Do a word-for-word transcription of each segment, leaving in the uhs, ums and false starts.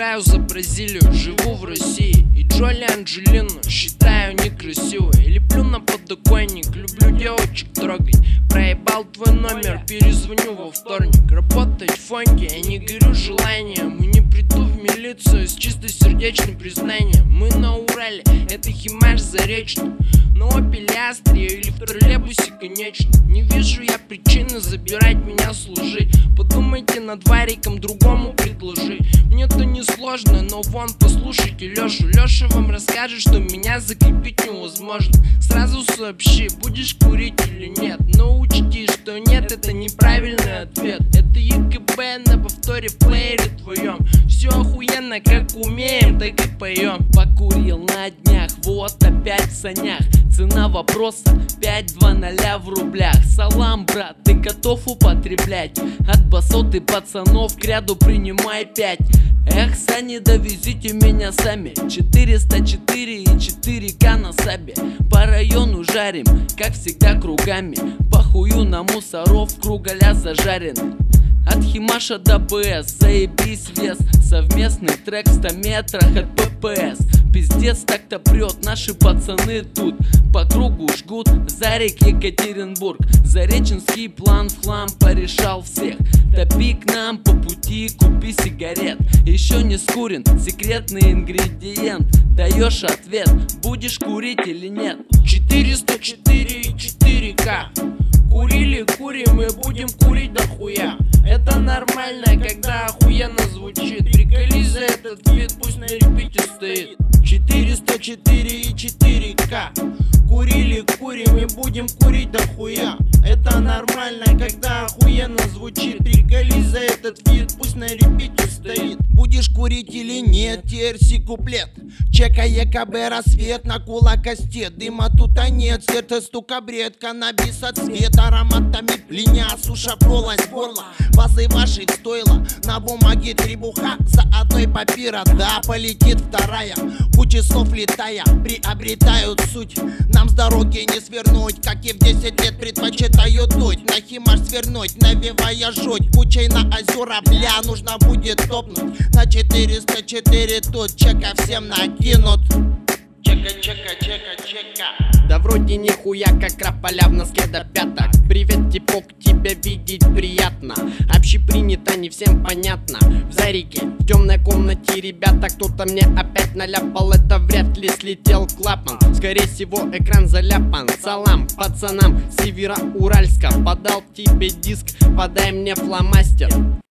Играю за Бразилию, живу в России. И Джоли Анджелину считаю некрасивой. Леплю на подоконник, люблю девочек трогать. Проебал твой номер, перезвоню во вторник. Работать в фонде, я не горю желанием. И не приду в милицию с чисто сердечным признанием. Мы на Урале, это Химаш Заречный. На Опеле Астрия или в троллейбусе, конечно. Не вижу я причины забирать меня служить. Подумайте над вариком, другому предложи. Мне-то не сложно, но вон послушайте Лешу. Леша вам расскажет, что меня закрепить невозможно. Сразу сообщи, будешь курить или нет. Но учти, что нет, это неправильный ответ. Это ЕКБ на повторе в плеере твоем. Все охуенно, как умеем, так и поем. Покурил на днях, вот опять в санях. Цена вопроса пять-два ноля в рублях. Салам, брат, ты готов употреблять? От басот и пацанов к ряду принимай пять. Эх, сани, довезите меня сами. Четыреста четыре и четыре ка на сабе. По району жарим, как всегда кругами. Похую на мусоров, круголя зажарен. От Химаша до БС, заебись вес. Совместный трек в ста метрах от ППС. Пиздец так-то прет, наши пацаны тут по кругу жгут, Зарик, Екатеринбург. Зареченский план в хлам порешал всех. Топи к нам по пути, купи сигарет. Еще не скурен, секретный ингредиент. Даешь ответ, будешь курить или нет. Четыреста четыре и четыре ка. Курили, курим и будем курить до хуя. Это нормально, когда охуенно звучит. Приколись за этот вид, пусть на репите стоит. Четыреста четыре и четыре ка. Курили, курим и будем курить до хуя. Это нормально, когда охуенно звучит. Приколись за этот вид, пусть на репите стоит. Будешь курить или нет, терси куплет. Чека ЕКБ, рассвет на кулакосте. Дыма тут а нет, сердце стука бред. Каннабис от света, ароматами плиня. Суша полость горла, базы вашей стоило. На бумаге требуха, за одной папира. Да, полетит вторая, куча слов летая. Приобретают суть, нам с дороги не свернуть. Как и в десять лет предпочитаю дуть. На Химаш свернуть, навевая жуть. Кучей на озера, бля, нужно будет топнуть. На четыреста четыре тут чека всем накинут. Чека, чека, чека, чека. Да вроде нихуя, как краполя в носке до пяток. Привет, типок, тебя видеть приятно. Общепринято, не всем понятно. В Зарике, в темной комнате, ребята, кто-то мне опять наляпал. Это вряд ли слетел клапан. Скорее всего, экран заляпан. Салам пацанам Североуральска. Подал тебе диск, подай мне фломастер.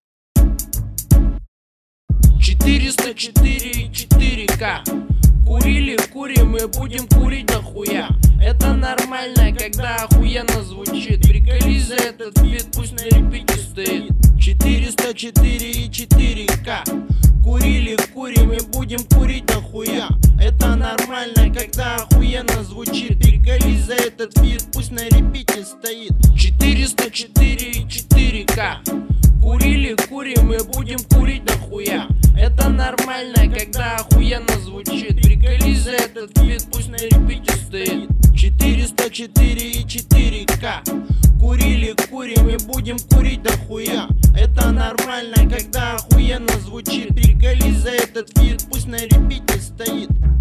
Четыреста четыре и четыре ка. Курили, курим и будем курить до хуя. Это нормально, когда охуенно звучит. Приколись за этот вид, пусть на репите стоит. Четыреста четыре и четыре ка. Курили, курим и будем курить до хуя. Это нормально, когда охуенно звучит. Приколись за этот вид, пусть на репите стоит. Четыреста четыре и четыре ка. Курили, курим и будем курить до хуя. Это нормально, когда охуенно звучит. Приколись за этот вид, пусть на репите стоит. Четыреста четыре и четыре ка. Курили, курим и будем курить до хуя. Это нормально, когда охуенно звучит. Приколись за этот вид, пусть на репите стоит.